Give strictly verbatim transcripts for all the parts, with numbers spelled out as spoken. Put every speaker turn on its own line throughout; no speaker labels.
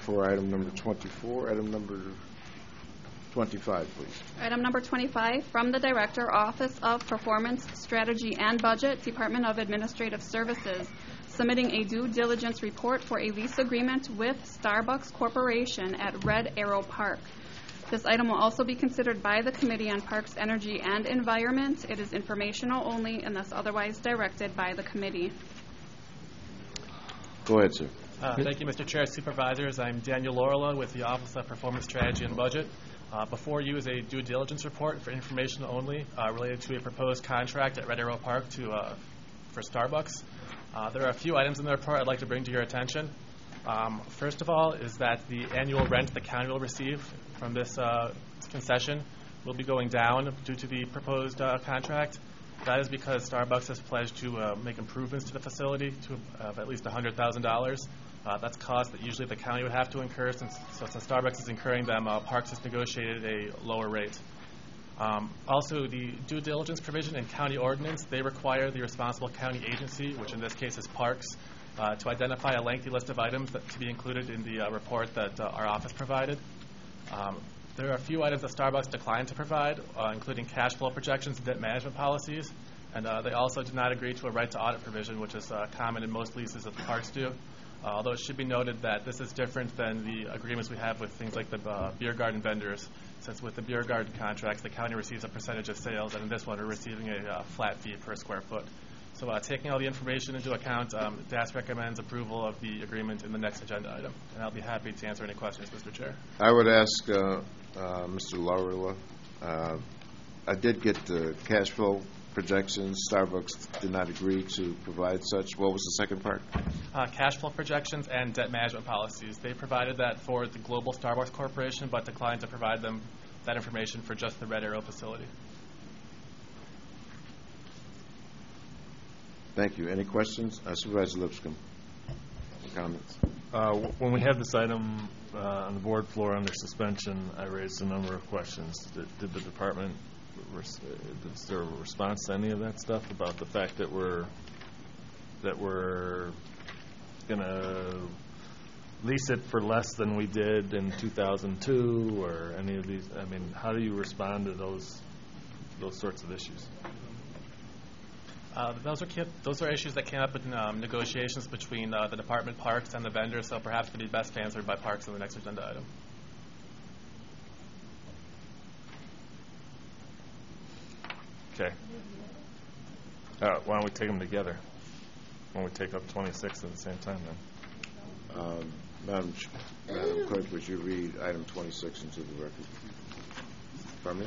for item number twenty-four. Item number twenty-five, please.
Item number twenty-five, from the Director, Office of Performance, Strategy and Budget, Department of Administrative Services, submitting a due diligence report for a lease agreement with Starbucks Corporation at Red Arrow Park. This item will also be considered by the Committee on Parks, Energy, and Environment. It is informational only unless otherwise directed by the committee.
Go ahead, sir.
Uh, thank you, Mister Chair, Supervisors. I'm Daniel Lorela with the Office of Performance Strategy and Budget. Uh, before you is a due diligence report for information only uh, related to a proposed contract at Red Arrow Park to uh, for Starbucks. Uh, there are a few items in the report I'd like to bring to your attention. Um, first of all is that the annual rent the county will receive from this uh, concession will be going down due to the proposed uh, contract. That is because Starbucks has pledged to uh, make improvements to the facility to uh, at least one hundred thousand dollars. Uh, that's cost that usually the county would have to incur. Since, so since Starbucks is incurring them, uh, Parks has negotiated a lower rate. Um, also, the due diligence provision in county ordinance, they require the responsible county agency, which in this case is Parks, uh, to identify a lengthy list of items that to be included in the uh, report that uh, our office provided. Um, there are a few items that Starbucks declined to provide, uh, including cash flow projections and debt management policies, and uh, they also did not agree to a right to audit provision, which is uh, common in most leases that the Parks do. Uh, although it should be noted that this is different than the agreements we have with things like the uh, beer garden vendors, since with the beer garden contracts, the county receives a percentage of sales, and in this one, we're receiving a uh, flat fee per square foot. So uh, taking all the information into account, um, D A S recommends approval of the agreement in the next agenda item, and I'll be happy to answer any questions, Mister Chair.
I would ask uh, uh, Mister Laurila, uh, I did get the cash flow projections. Starbucks did not agree to provide such. What was the second part?
Uh, cash flow projections and debt management policies. They provided that for the global Starbucks Corporation, but declined to provide them that information for just the Red Arrow facility.
Thank you. Any questions? Uh, Supervisor Lipscomb. Comments?
Uh, when we had this item uh, on the board floor under suspension, I raised a number of questions. Did, did the department, is there a response to any of that stuff about the fact that we're that we're going to lease it for less than we did in two thousand two, or any of these? I mean, how do you respond to those those sorts of issues?
Uh, those are those are issues that came up in um, negotiations between uh, the Department Parks and the vendor, so perhaps could be best answered by Parks in the next agenda item.
Okay. Uh, why don't we take them together? Why don't we take up twenty-six at the same time then?
Um, Madam, Ch- Madam Clerk, would you read item twenty-six into the record? Pardon me?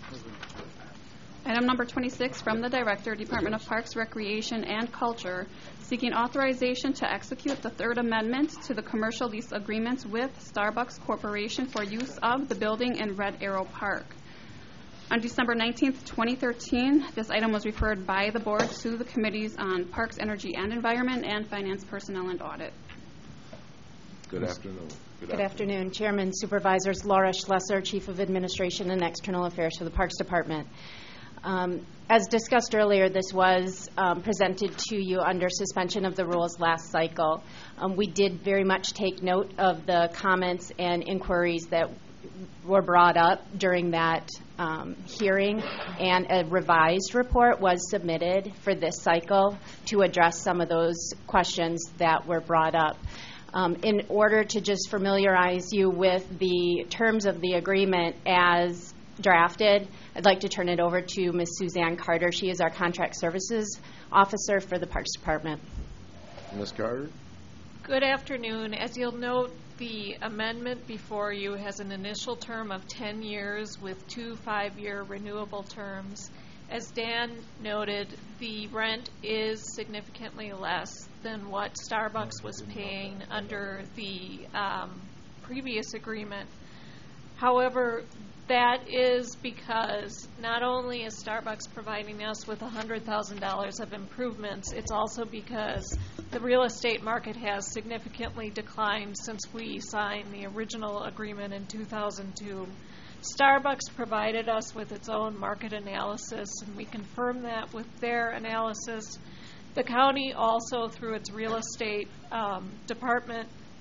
Item number twenty-six, from the Director, Department of Parks, Recreation, and Culture, seeking authorization to execute the Third Amendment to the commercial lease agreement with Starbucks Corporation for use of the building in Red Arrow Park. On December nineteenth, twenty thirteen, this item was referred by the Board to the Committees on Parks, Energy, and Environment, and Finance, Personnel, and Audit.
Good afternoon.
Good, Good afternoon. afternoon, Chairman, Supervisors. Laura Schlesser, Chief of Administration and External Affairs for the Parks Department. Um, as discussed earlier, this was um, presented to you under suspension of the rules last cycle. Um, we did very much take note of the comments and inquiries that were brought up during that um, hearing, and a revised report was submitted for this cycle to address some of those questions that were brought up. Um, in order to just familiarize you with the terms of the agreement as drafted, I'd like to turn it over to Miz Suzanne Carter. She is our Contract Services Officer for the Parks Department.
Miz Carter?
Good afternoon. As you'll note, the amendment before you has an initial term of ten years with two five-year renewable terms. As Dan noted, the rent is significantly less than what Starbucks was paying under the um, previous agreement. However, that is because not only is Starbucks providing us with one hundred thousand dollars of improvements, it's also because the real estate market has significantly declined since we signed the original agreement in two thousand two. Starbucks provided us with its own market analysis, and we confirmed that with their analysis. The county also, through its real estate um, department,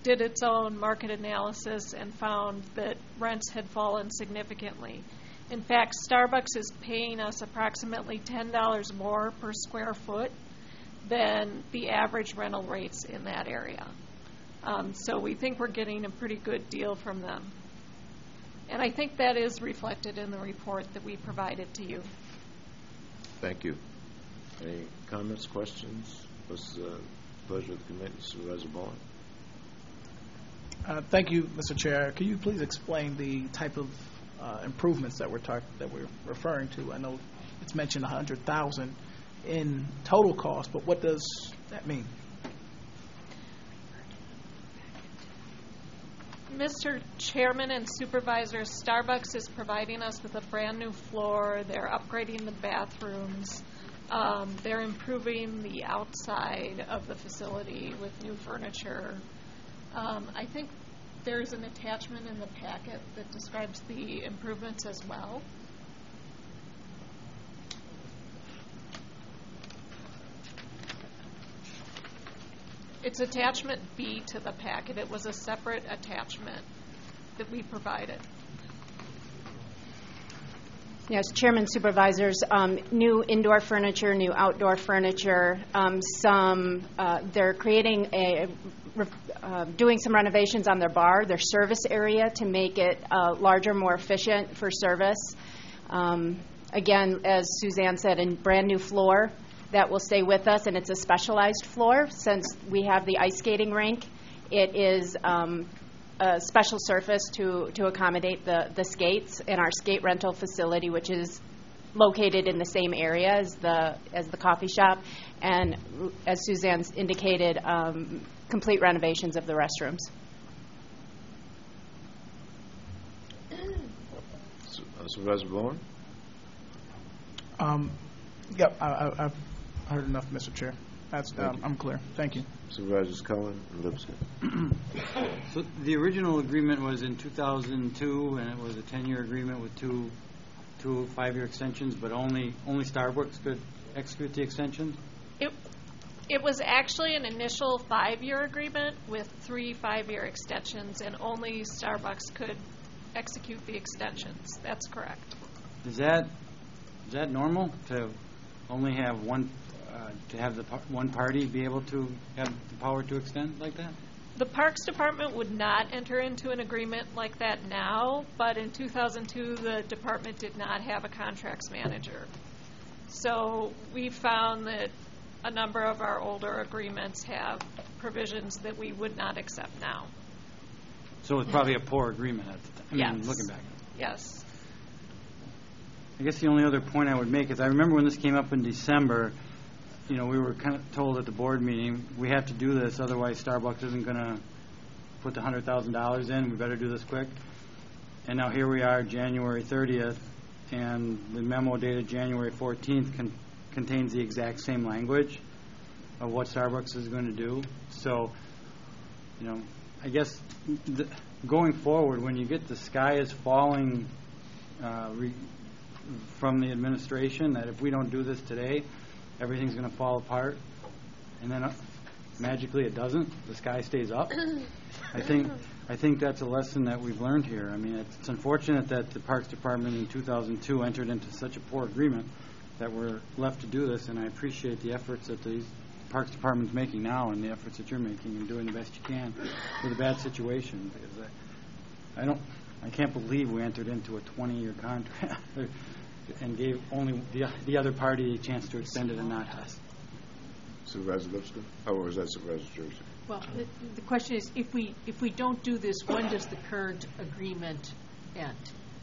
did its own market analysis and found that rents had fallen significantly. In fact, Starbucks is paying us approximately ten dollars more per square foot than the average rental rates in that area. Um, so we think we're getting a pretty good deal from them. And I think that is reflected in the report that we provided to you.
Thank you. Any comments, questions? What's the pleasure of the committee? Supervisor Bowen.
Uh, thank you, Mister Chair. Can you please explain the type of uh, improvements that we're talk- that we're referring to? I know it's mentioned one hundred thousand dollars in total cost, but what does that mean?
Mister Chairman and Supervisors, Starbucks is providing us with a brand new floor. They're upgrading the bathrooms. Um, they're improving the outside of the facility with new furniture. Um, I think there's an attachment in the packet that describes the improvements as well. It's attachment B to the packet. It was a separate attachment that we provided.
Yes, Chairman, Supervisors, um, new indoor furniture, new outdoor furniture, um, some, uh, they're creating a, uh, doing some renovations on their bar, their service area to make it uh, larger, more efficient for service. Um, again, as Suzanne said, a brand new floor that will stay with us, and it's a specialized floor. Since we have the ice skating rink, it is um, a special surface to, to accommodate the, the skates in our skate rental facility, which is located in the same area as the as the coffee shop, and as Suzanne's indicated, um, complete renovations of the restrooms.
Uh, Supervisor Bowen.
Um, yep, I, I, I've heard enough, Mister Chair. That's um,
you.
I'm clear. Thank you.
Supervisors Cullen and Lipscomb.
So the original agreement was in two thousand two, and it was a ten-year agreement with two, two five-year extensions, but only only Starbucks could execute the extensions?
It, it was actually an initial five-year agreement with three five-year extensions, and only Starbucks could execute the extensions. That's correct.
Is that is that normal to only have one, uh, to have the par- one party be able to have the power to extend like that?
The Parks Department would not enter into an agreement like that now, but in two thousand two, the department did not have a contracts manager. So we found that a number of our older agreements have provisions that we would not accept now.
So it's probably a poor agreement at the time. I mean,
Yes.
looking back.
Yes.
I guess the only other point I would make is I remember when this came up in December, you know, we were kind of told at the board meeting, we have to do this, otherwise Starbucks isn't going to put the one hundred thousand dollars in. We better do this quick. And now here we are, January thirtieth, and the memo dated January fourteenth con- contains the exact same language of what Starbucks is going to do. So, you know, I guess the, going forward, when you get the sky is falling uh, re- from the administration, that if we don't do this today, everything's going to fall apart, and then uh, magically it doesn't. The sky stays up. I think I think that's a lesson that we've learned here. I mean, it's, it's unfortunate that the Parks Department in two thousand two entered into such a poor agreement that we're left to do this, and I appreciate the efforts that the Parks Department's making now and the efforts that you're making and doing the best you can with a bad situation. Because I, I don't, I can't believe we entered into a twenty-year contract and gave only the, the other party a chance to extend it and not us.
Supervisor Lipscomb? Oh, or was that Supervisor Jersey?
Well, the, the question is, if we if we don't do this, when does the current agreement end?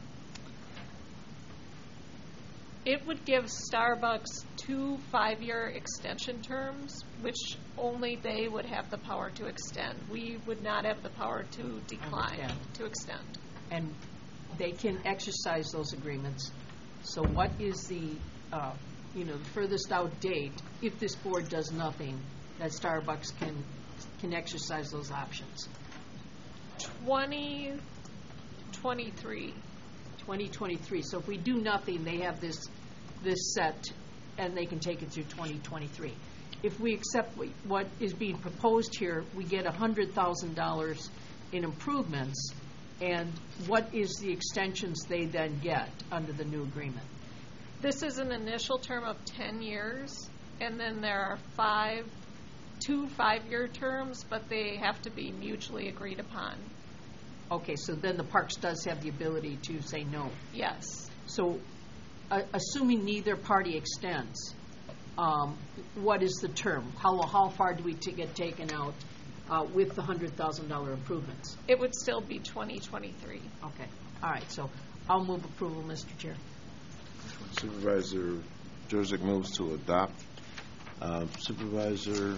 It would give Starbucks two five-year extension terms, which only they would have the power to extend. We would not have the power to decline,
Understand.
to extend.
And they can exercise those agreements. So what is the, uh, you know, furthest out date, if this board does nothing, that Starbucks can can exercise those options?
twenty twenty-three.
twenty twenty-three. So if we do nothing, they have this this set, and they can take it through twenty twenty-three. if we accept what- what is being proposed here, we get one hundred thousand dollars in improvements, and what is the extensions they then get under the new agreement?
This is an initial term of ten years, and then there are five, two five-year terms, but they have to be mutually agreed upon.
Okay, so then the Parks does have the ability to say no.
Yes.
So, uh, assuming neither party extends, um, what is the term? How how far do we t- get taken out uh, with the one hundred thousand dollars improvements?
It would still be twenty twenty-three.
Okay, all right, so I'll move approval, Mister Chair.
Supervisor Jurassic moves to adopt. Uh, Supervisor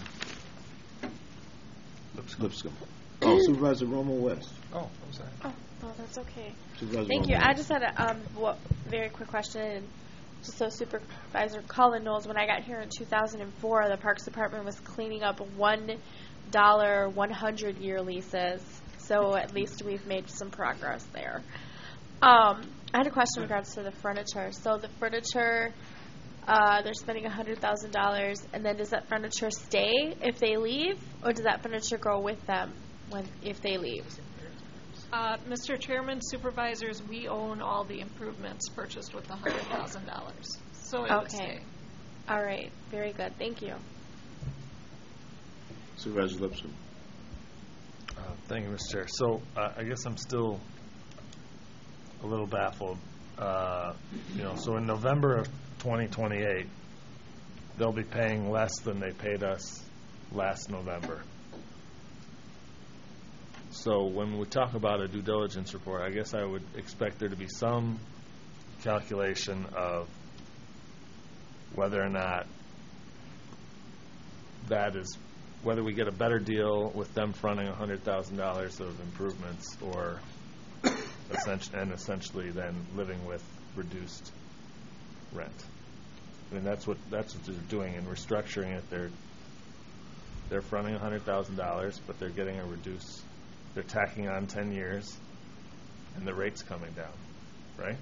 Lipscomb. Oh, Supervisor Romo West.
Oh, I'm sorry.
Oh, no, that's okay.
Supervisor
Thank
Romo
you. I
West.
just had a um, well, very quick question. Just so Supervisor Cullen knows, when I got here in two thousand four, the Parks Department was cleaning up one dollar, one hundred year leases. So at least we've made some progress there. Um, I had a question in regards to the furniture. So the furniture, uh, they're spending one hundred thousand dollars, and then does that furniture stay if they leave, or does that furniture go with them when if they leave?
Uh, Mister Chairman, supervisors, we own all the improvements purchased with the one hundred thousand dollars. So it would
Okay.
stay.
All right. Very good. Thank you.
Supervisor Lipscomb.
Uh, Thank you, Mister Chair. So uh, I guess I'm still a little baffled. Uh, You know, so in November of twenty twenty-eight, they'll be paying less than they paid us last November. So when we talk about a due diligence report, I guess I would expect there to be some calculation of whether or not that is, whether we get a better deal with them fronting one hundred thousand dollars of improvements, or essentially, and essentially then living with reduced rent. I mean, that's what that's what they're doing in restructuring it. They're they're fronting one hundred thousand dollars, but they're getting a reduced. They're tacking on ten years, and the rate's coming down, right?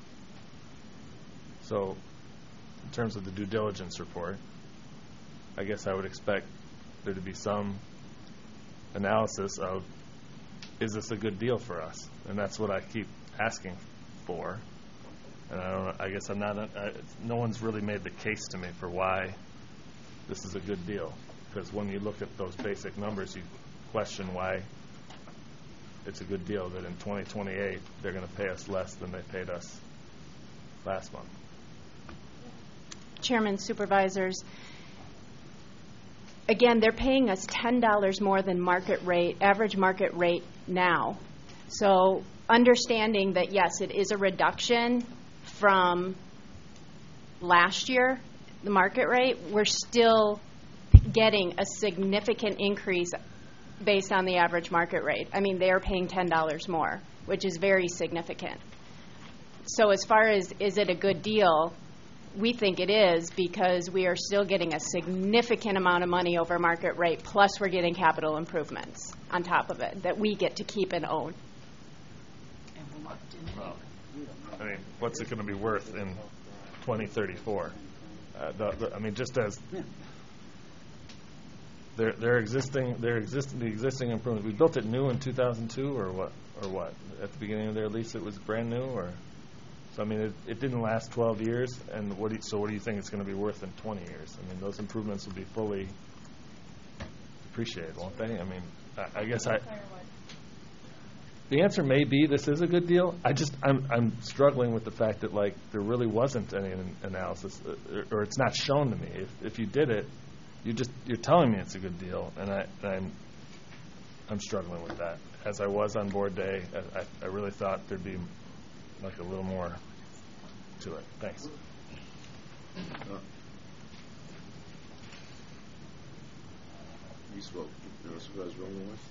So, in terms of the due diligence report, I guess I would expect there to be some analysis of, is this a good deal for us? And that's what I keep asking for. And I don't. I guess I'm not. I, no one's really made the case to me for why this is a good deal. Because when you look at those basic numbers, you question why it's a good deal that in twenty twenty-eight they're going to pay us less than they paid us last month.
Chairman, supervisors, again, they're paying us ten dollars more than market rate, average market rate now. So understanding that, yes, it is a reduction from last year, the market rate, we're still getting a significant increase based on the average market rate. I mean, they are paying ten dollars more, which is very significant. So as far as, is it a good deal, we think it is, because we are still getting a significant amount of money over market rate, plus we're getting capital improvements on top of it that we get to keep and own.
And we're locked in.
Well, I mean, what's it going to be worth in twenty thirty-four? Uh, the, the, I mean, just as their their existing their existing the existing improvement. We built it new in two thousand two, or what? Or what? At the beginning of their lease, it was brand new, or so. I mean, it, it didn't last twelve years. And what? Do you, so, what do you think it's going to be worth in twenty years? I mean, those improvements will be fully depreciated, won't they? I mean, I, I guess I. The answer may be this is a good deal. I just I'm I'm struggling with the fact that, like, there really wasn't any an- analysis, uh, or, or it's not shown to me. If if you did it, you just you're telling me it's a good deal, and I and I'm I'm struggling with that. As I was on board day, I, I, I really thought there'd be like a little more to it. Thanks.
Uh, You spoke. Uh, Supervisor Romo West.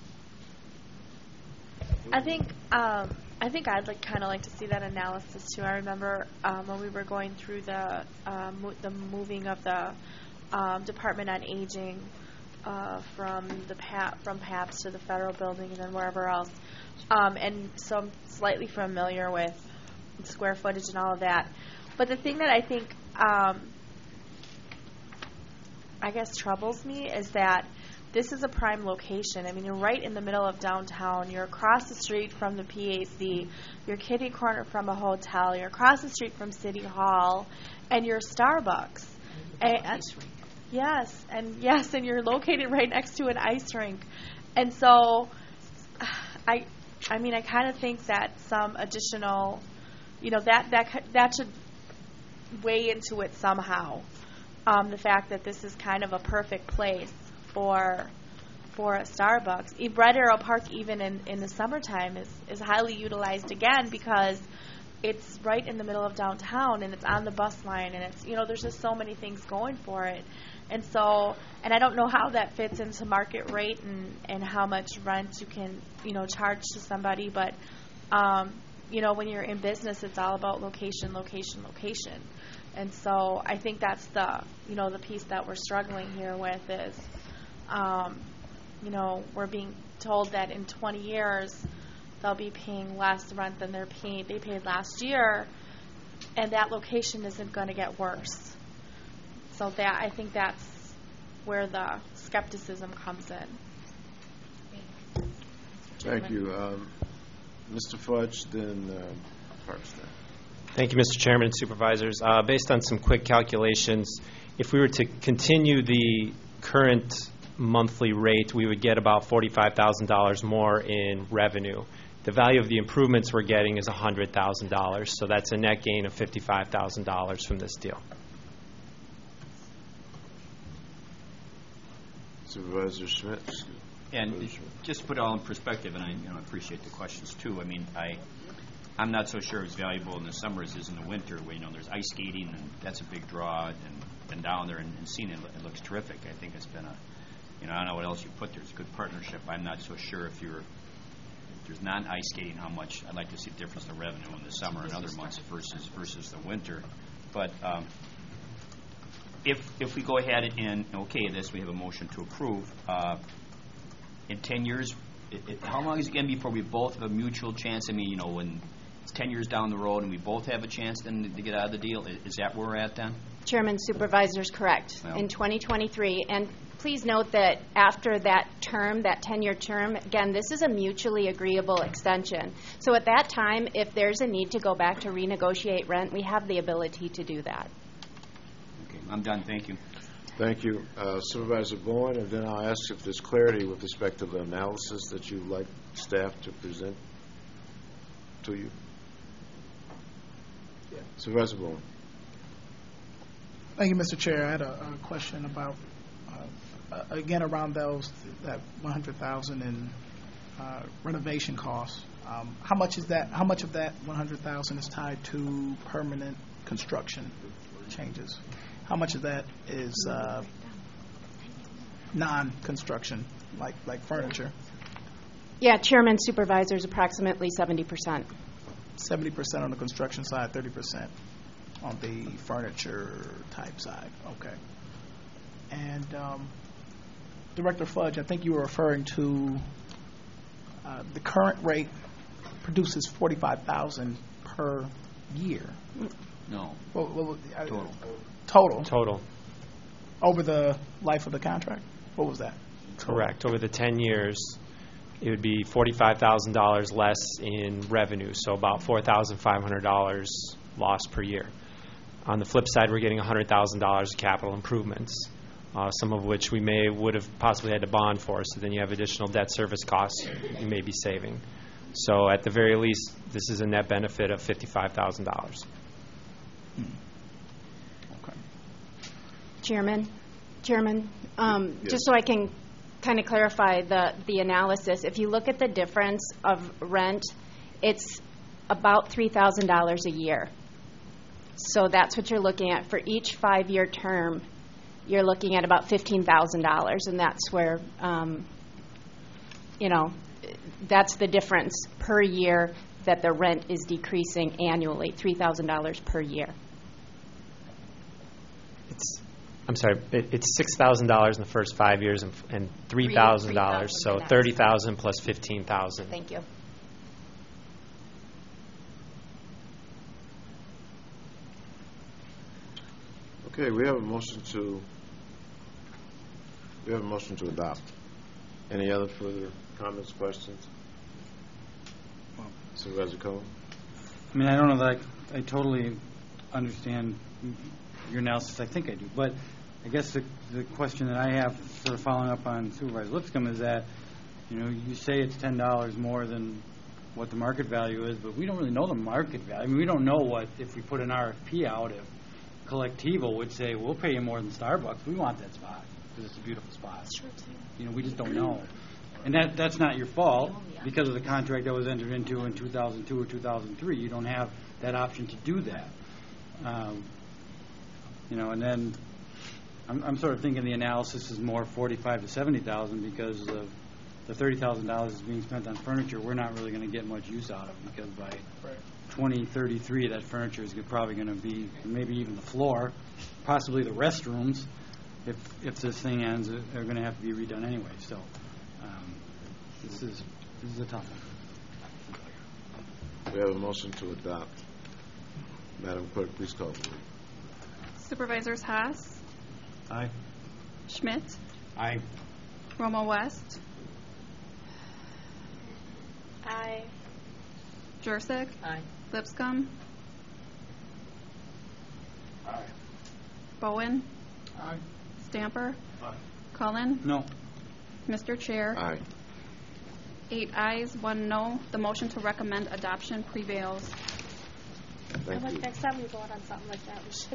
I think um, I think I'd like kind of like to see that analysis too. I remember um, when we were going through the uh, mo- the moving of the um, Department on Aging uh, from the P A P, from P A P S to the federal building and then wherever else, um, and so I'm slightly familiar with square footage and all of that. But the thing that I think um, I guess, troubles me is that this is a prime location. I mean, you're right in the middle of downtown. You're across the street from the P A C. You're kitty corner from a hotel. You're across the street from City Hall. And you're Starbucks. And, yes, and yes, and you're located right next to an ice rink. And so, I, I mean, I kind of think that some additional, you know, that that that should weigh into it somehow. Um, the fact that this is kind of a perfect place for for a Starbucks. E- Red Arrow Park, even in, in the summertime, is, is highly utilized again because it's right in the middle of downtown and it's on the bus line and it's, you know, there's just so many things going for it. And so, and I don't know how that fits into market rate and, and how much rent you can, you know, charge to somebody, but, um, you know, when you're in business, it's all about location, location, location. And so I think that's the, you know, the piece that we're struggling here with is, um, you know, we're being told that in twenty years they'll be paying less rent than they're paying, they paid last year, and that location isn't going to get worse. So that I think that's where the skepticism comes in.
Thank you. Um, Mister Fudge, then uh, Parks.
Thank you, Mister Chairman and Supervisors. Uh, based on some quick calculations, if we were to continue the current monthly rate, we would get about forty-five thousand dollars more in revenue. The value of the improvements we're getting is one hundred thousand dollars, so that's a net gain of fifty-five thousand dollars from this deal.
Supervisor Schmidt.
And just to put it all in perspective, and I you know, appreciate the questions too. I mean, I, I'm not so sure it's valuable in the summer as it is in the winter, where you know there's ice skating and that's a big draw. And been down there and, and seen it, it looks terrific. I think it's been a, you know, I don't know what else you put there. It's a good partnership. I'm not so sure if you're, if there's non-ice skating, how much. I'd like to see the difference in the revenue in the summer and other months versus versus the winter. But um, if if we go ahead and okay this, we have a motion to approve. Uh, in ten years, it, it, how long is it going to be before we both have a mutual chance? I mean, you know, when it's ten years down the road and we both have a chance then to get out of the deal, is, is that where we're at then?
Chairman, Supervisors, correct.
Well.
In twenty twenty-three, and please note that after that term, that ten-year term, again, this is a mutually agreeable extension. So at that time, if there's a need to go back to renegotiate rent, we have the ability to do that.
Okay, I'm done. Thank you.
Thank you. Uh, Supervisor Bowen, and then I'll ask if there's clarity with respect to the analysis that you'd like staff to present to you. Yeah. Supervisor Bowen.
Thank you, Mister Chair. I had a, a question about, uh, uh, again, around those, that one hundred thousand dollars in uh, renovation costs. Um, how much is that, how much of that one hundred thousand dollars is tied to permanent construction changes? How much of that is uh, non-construction, like like furniture?
Yeah, Chairman, Supervisors, approximately seventy percent.
seventy percent on the construction side, thirty percent on the furniture type side. Okay. And um, Director Fudge, I think you were referring to uh, the current rate produces forty-five thousand dollars per year.
No.
Well, well, uh,
Total.
Total?
Total.
Over the life of the contract? What was that?
Correct. Over the ten years, it would be forty-five thousand dollars less in revenue, so about four thousand five hundred dollars lost per year. On the flip side, we're getting one hundred thousand dollars of capital improvements, uh, some of which we may would have possibly had to bond for, so then you have additional debt service costs you may be saving. So at the very least, this is a net benefit of fifty-five thousand dollars.
Hmm. Okay.
Chairman, Chairman, um,
Yes.
just so I can kind of clarify the, the analysis, if you look at the difference of rent, it's about three thousand dollars a year. So that's what you're looking at. For each five-year term, you're looking at about fifteen thousand dollars, and that's where, um, you know, that's the difference per year that the rent is decreasing annually, three thousand dollars per year.
It's, I'm sorry, it, it's six thousand dollars in the first five years and, and three thousand dollars, so thirty thousand dollars plus fifteen thousand dollars.
Thank you.
Okay, we have a motion to We have a motion to adopt. Any other further comments, questions? Supervisor Cohen?
I mean, I don't know that I, I totally understand your analysis. I think I do. But I guess the, the question that I have, sort of following up on Supervisor Lipscomb, is that, you know, you say it's ten dollars more than what the market value is, but we don't really know the market value. I mean, we don't know what, if we put an R F P out, if Collectivo would say, we'll pay you more than Starbucks. We want that spot because it's a beautiful spot.
Sure, too.
You know, we just don't know. And that that's not your fault because of the contract that was entered into in two thousand two or two thousand three. You don't have that option to do that. Um, you know, and then I'm, I'm sort of thinking the analysis is more forty-five to seventy thousand because of the thirty thousand dollars is being spent on furniture. We're not really going to get much use out of because by
Right.
twenty thirty-three, that furniture is probably going to be maybe even the floor, possibly the restrooms. If if this thing ends, they're going to have to be redone anyway. So. Um, This is this is a tough one.
We have a motion to adopt. Madam Clerk, please call the roll.
Supervisors Haas,
Aye.
Schmidt,
Aye.
Romo West,
Aye.
Jursic,
Aye.
Lipscomb,
Aye.
Bowen,
Aye.
Stamper,
Aye.
Cullen,
No.
Mister Chair.
Aye.
Eight ayes, one no. The motion to recommend adoption prevails.
I
Thank
like
you.
next time we vote on something like that, we should